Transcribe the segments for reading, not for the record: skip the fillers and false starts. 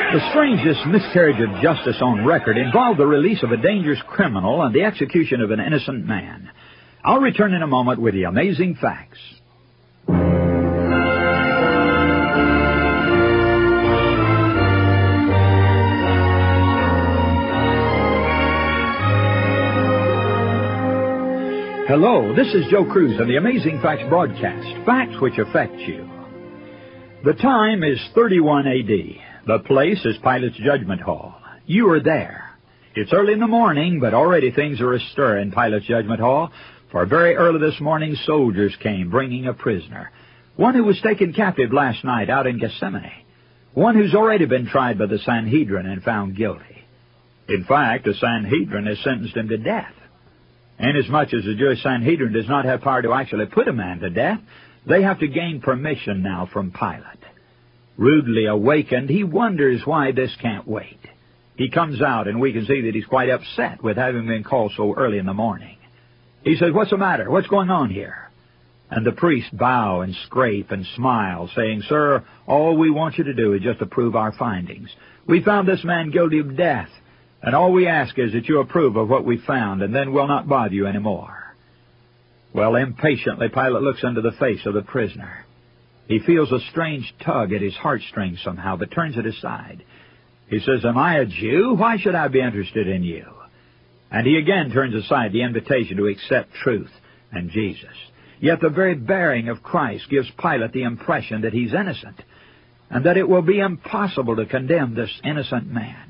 The strangest miscarriage of justice on record involved the release of a dangerous criminal and the execution of an innocent man. I'll return in a moment with the amazing facts. Hello, this is Joe Cruz of the Amazing Facts broadcast, facts which affect you. The time is 31 A.D. The place is Pilate's Judgment Hall. You are there. It's early in the morning, but already things are astir in Pilate's Judgment Hall, for very early this morning soldiers came bringing a prisoner, one who was taken captive last night out in Gethsemane, one who's already been tried by the Sanhedrin and found guilty. In fact, the Sanhedrin has sentenced him to death. Inasmuch as the Jewish Sanhedrin does not have power to actually put a man to death, they have to gain permission now from Pilate. Rudely awakened, he wonders why this can't wait. He comes out, and we can see that he's quite upset with having been called so early in the morning. He says, "What's the matter? What's going on here?" And the priests bow and scrape and smile, saying, "Sir, all we want you to do is just approve our findings. We found this man guilty of death, and all we ask is that you approve of what we found, and then we'll not bother you anymore." Well, impatiently, Pilate looks into the face of the prisoner. He feels a strange tug at his heartstrings somehow, but turns it aside. He says, "Am I a Jew? Why should I be interested in you?" And he again turns aside the invitation to accept truth and Jesus. Yet the very bearing of Christ gives Pilate the impression that he's innocent, and that it will be impossible to condemn this innocent man.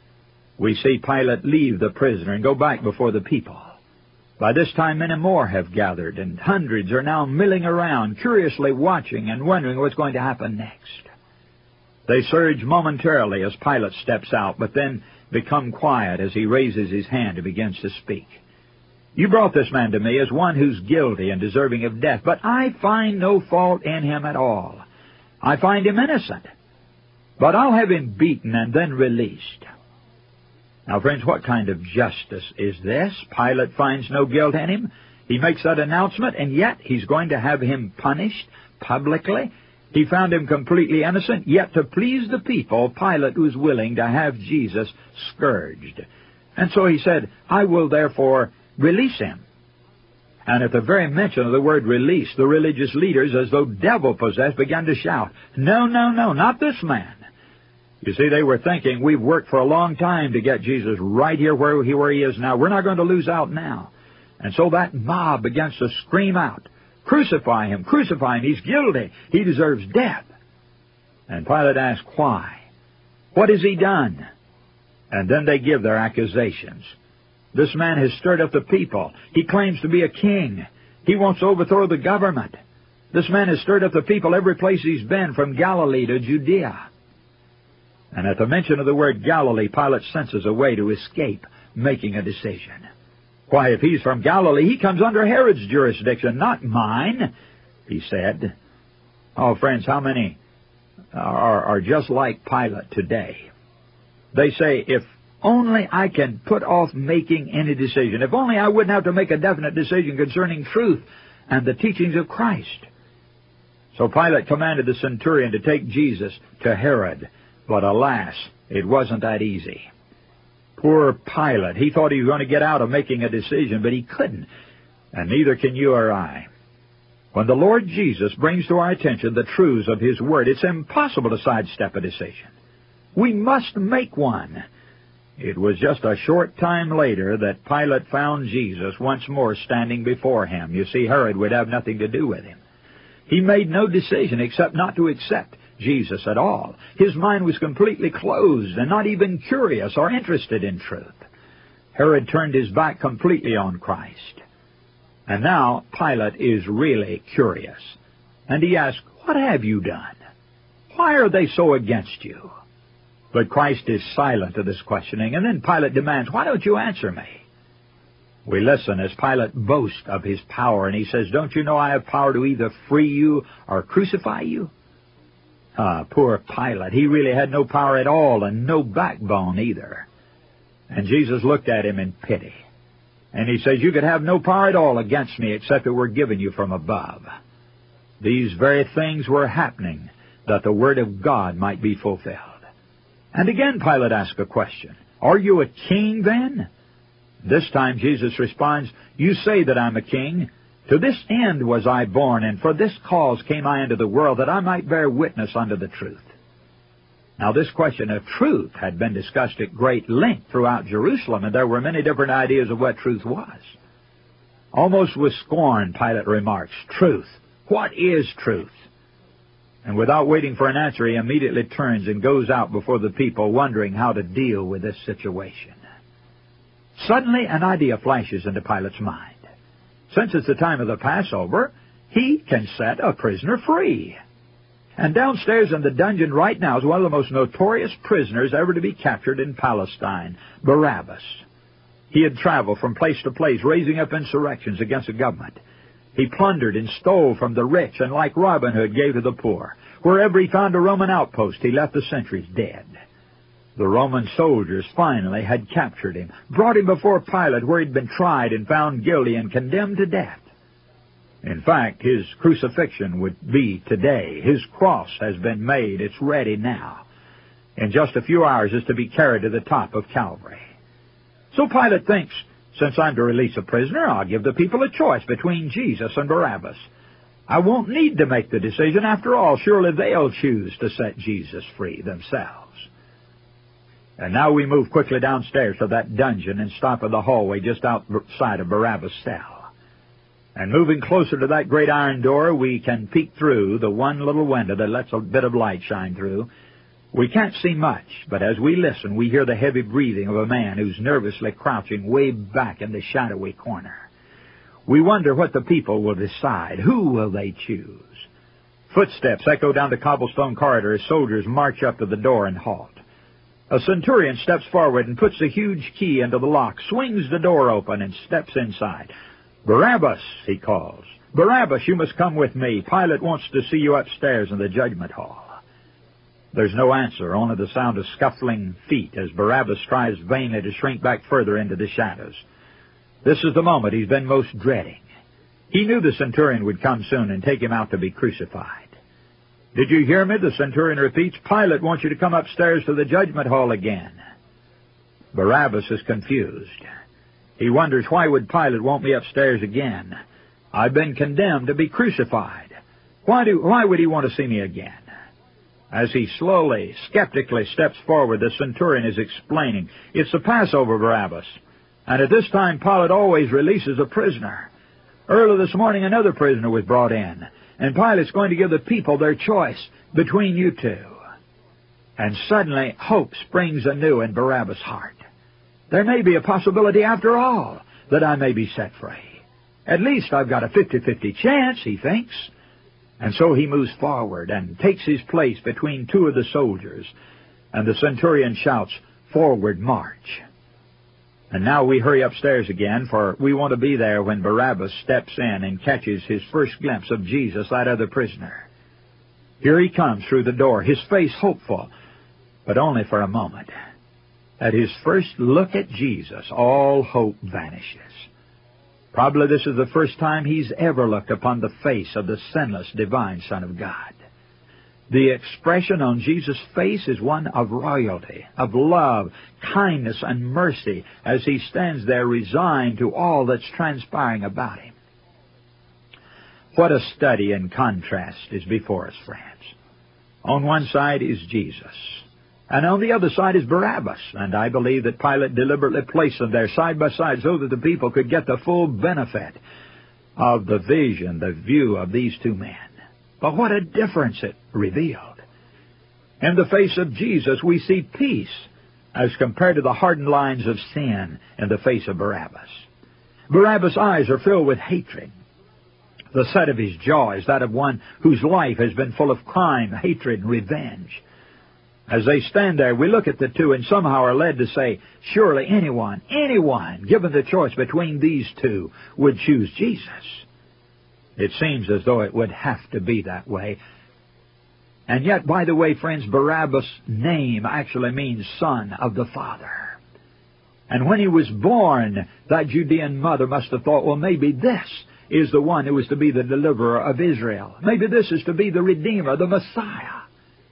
We see Pilate leave the prisoner and go back before the people. By this time, many more have gathered, and hundreds are now milling around, curiously watching and wondering what's going to happen next. They surge momentarily as Pilate steps out, but then become quiet as he raises his hand and begins to speak. "You brought this man to me as one who's guilty and deserving of death, but I find no fault in him at all. I find him innocent. But I'll have him beaten and then released." Now, friends, what kind of justice is this? Pilate finds no guilt in him. He makes that announcement, and yet he's going to have him punished publicly. He found him completely innocent, yet to please the people, Pilate was willing to have Jesus scourged. And so he said, "I will therefore release him." And at the very mention of the word release, the religious leaders, as though devil-possessed, began to shout, "No, no, no, not this man." You see, they were thinking, we've worked for a long time to get Jesus right here where he is now. We're not going to lose out now. And so that mob begins to scream out, "Crucify him, crucify him, he's guilty, he deserves death." And Pilate asked, "Why? What has he done?" And then they give their accusations. This man has stirred up the people. He claims to be a king. He wants to overthrow the government. This man has stirred up the people every place he's been, from Galilee to Judea. And at the mention of the word Galilee, Pilate senses a way to escape making a decision. "Why, if he's from Galilee, he comes under Herod's jurisdiction, not mine," he said. Oh, friends, how many are just like Pilate today? They say, if only I can put off making any decision, if only I wouldn't have to make a definite decision concerning truth and the teachings of Christ. So Pilate commanded the centurion to take Jesus to Herod. But alas, it wasn't that easy. Poor Pilate. He thought he was going to get out of making a decision, but he couldn't. And neither can you or I. When the Lord Jesus brings to our attention the truths of His Word, it's impossible to sidestep a decision. We must make one. It was just a short time later that Pilate found Jesus once more standing before him. You see, Herod would have nothing to do with him. He made no decision except not to accept Jesus at all. His mind was completely closed and not even curious or interested in truth. Herod turned his back completely on Christ. And now Pilate is really curious. And he asks, "What have you done? Why are they so against you?" But Christ is silent to this questioning, and then Pilate demands, "Why don't you answer me?" We listen as Pilate boasts of his power, and he says, "Don't you know I have power to either free you or crucify you?" Poor Pilate. He really had no power at all and no backbone either. And Jesus looked at him in pity. And he says, "You could have no power at all against me except it were given you from above." These very things were happening that the Word of God might be fulfilled. And again Pilate asked a question. Are you a king then? This time Jesus responds, You say that I'm a king. To this end was I born, and for this cause came I into the world, that I might bear witness unto the truth. Now this question of truth had been discussed at great length throughout Jerusalem, and there were many different ideas of what truth was. Almost with scorn, Pilate remarks, Truth. What is truth? And without waiting for an answer, he immediately turns and goes out before the people, wondering how to deal with this situation. Suddenly, an idea flashes into Pilate's mind. Since it's the time of the Passover, he can set a prisoner free. And downstairs in the dungeon right now is one of the most notorious prisoners ever to be captured in Palestine, Barabbas. He had traveled from place to place, raising up insurrections against the government. He plundered and stole from the rich, and like Robin Hood, gave to the poor. Wherever he found a Roman outpost, he left the sentries dead. The Roman soldiers finally had captured him, brought him before Pilate, where he'd been tried and found guilty and condemned to death. In fact, his crucifixion would be today. His cross has been made. It's ready now. In just a few hours, it's to be carried to the top of Calvary. So Pilate thinks, since I'm to release a prisoner, I'll give the people a choice between Jesus and Barabbas. I won't need to make the decision. After all, surely they'll choose to set Jesus free themselves. And now we move quickly downstairs to that dungeon and stop in the hallway just outside of Barabbas' cell. And moving closer to that great iron door, we can peek through the one little window that lets a bit of light shine through. We can't see much, but as we listen, we hear the heavy breathing of a man who's nervously crouching way back in the shadowy corner. We wonder what the people will decide. Who will they choose? Footsteps echo down the cobblestone corridor as soldiers march up to the door and halt. A centurion steps forward and puts a huge key into the lock, swings the door open, and steps inside. Barabbas, he calls. Barabbas, you must come with me. Pilate wants to see you upstairs in the judgment hall. There's no answer, only the sound of scuffling feet as Barabbas tries vainly to shrink back further into the shadows. This is the moment he's been most dreading. He knew the centurion would come soon and take him out to be crucified. Did you hear me? The centurion repeats. Pilate wants you to come upstairs to the judgment hall again. Barabbas is confused. He wonders, why would Pilate want me upstairs again? I've been condemned to be crucified. Why would he want to see me again? As he slowly, skeptically steps forward, the centurion is explaining, It's the Passover, Barabbas, and at this time Pilate always releases a prisoner. Early this morning another prisoner was brought in, and Pilate's going to give the people their choice between you two. And suddenly hope springs anew in Barabbas' heart. There may be a possibility after all that I may be set free. At least I've got a 50-50 chance, he thinks. And so he moves forward and takes his place between two of the soldiers, and the centurion shouts, Forward, march. And now we hurry upstairs again, for we want to be there when Barabbas steps in and catches his first glimpse of Jesus, that other prisoner. Here he comes through the door, his face hopeful, but only for a moment. At his first look at Jesus, all hope vanishes. Probably this is the first time he's ever looked upon the face of the sinless divine Son of God. The expression on Jesus' face is one of royalty, of love, kindness, and mercy as he stands there resigned to all that's transpiring about him. What a study in contrast is before us, friends. On one side is Jesus, and on the other side is Barabbas, and I believe that Pilate deliberately placed them there side by side so that the people could get the full benefit of the vision, the view of these two men. But what a difference it revealed. In the face of Jesus, we see peace as compared to the hardened lines of sin in the face of Barabbas. Barabbas' eyes are filled with hatred. The set of his jaw is that of one whose life has been full of crime, hatred, and revenge. As they stand there, we look at the two and somehow are led to say, surely anyone, given the choice between these two, would choose Jesus. It seems as though it would have to be that way. And yet, by the way, friends, Barabbas' name actually means son of the Father. And when he was born, that Judean mother must have thought, well, maybe this is the one who is to be the deliverer of Israel. Maybe this is to be the Redeemer, the Messiah.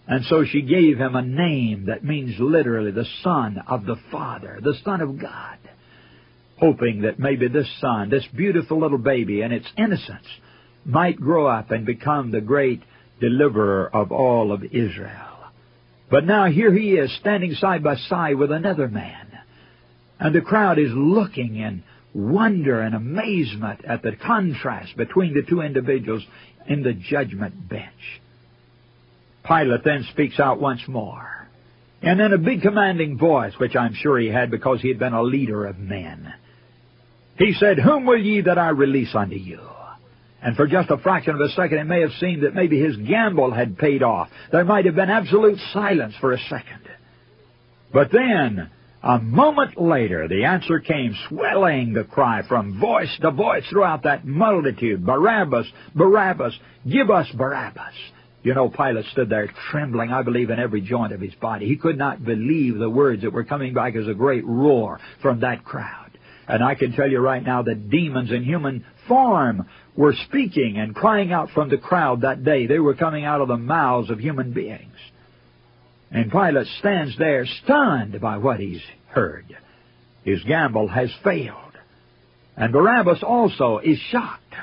And so she gave him a name that means literally the Son of the Father, the Son of God, hoping that maybe this son, this beautiful little baby in its innocence, might grow up and become the great deliverer of all of Israel. But now here he is standing side by side with another man. And the crowd is looking in wonder and amazement at the contrast between the two individuals in the judgment bench. Pilate then speaks out once more, and in a big commanding voice, which I'm sure he had because he had been a leader of men. He said, "Whom will ye that I release unto you?" And for just a fraction of a second, it may have seemed that maybe his gamble had paid off. There might have been absolute silence for a second. But then, a moment later, the answer came, swelling the cry from voice to voice throughout that multitude, "Barabbas, Barabbas, give us Barabbas." You know, Pilate stood there trembling, I believe, in every joint of his body. He could not believe the words that were coming back as a great roar from that crowd. And I can tell you right now that demons in human form were speaking and crying out from the crowd that day. They were coming out of the mouths of human beings. And Pilate stands there stunned by what he's heard. His gamble has failed. And Barabbas also is shocked.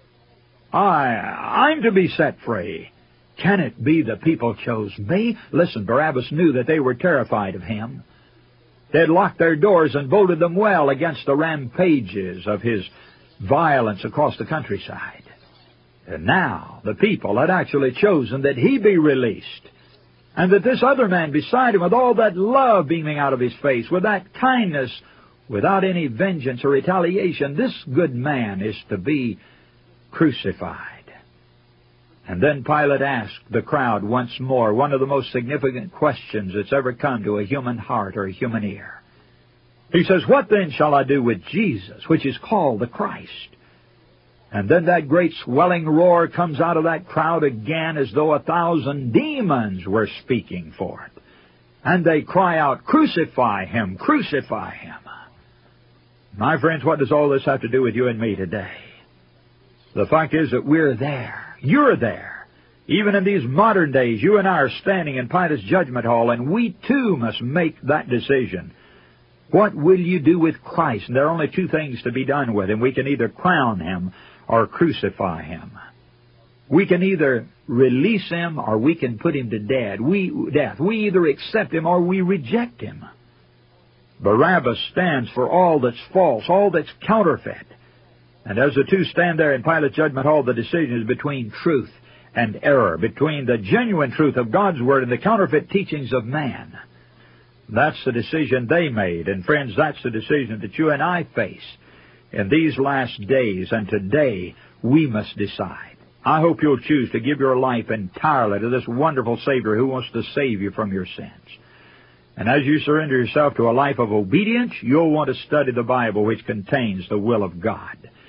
I'm to be set free. Can it be the people chose me? Listen, Barabbas knew that they were terrified of him. They had locked their doors and bolted them well against the rampages of his violence across the countryside. And now the people had actually chosen that he be released, and that this other man beside him, with all that love beaming out of his face, with that kindness, without any vengeance or retaliation, this good man is to be crucified. And then Pilate asked the crowd once more one of the most significant questions that's ever come to a human heart or a human ear. He says, "What then shall I do with Jesus, which is called the Christ?" And then that great swelling roar comes out of that crowd again as though 1,000 demons were speaking for it. And they cry out, "Crucify him! Crucify him!" My friends, what does all this have to do with you and me today? The fact is that we're there. You're there. Even in these modern days, you and I are standing in Pilate's judgment hall, and we too must make that decision. What will you do with Christ? And there are only two things to be done with him. We can either crown him or crucify him. We can either release him or we can put him to death. We either accept him or we reject him. Barabbas stands for all that's false, all that's counterfeit. And as the two stand there in Pilate's judgment hall, the decision is between truth and error, between the genuine truth of God's Word and the counterfeit teachings of man. That's the decision they made. And friends, that's the decision that you and I face in these last days. And today, we must decide. I hope you'll choose to give your life entirely to this wonderful Savior who wants to save you from your sins. And as you surrender yourself to a life of obedience, you'll want to study the Bible, which contains the will of God.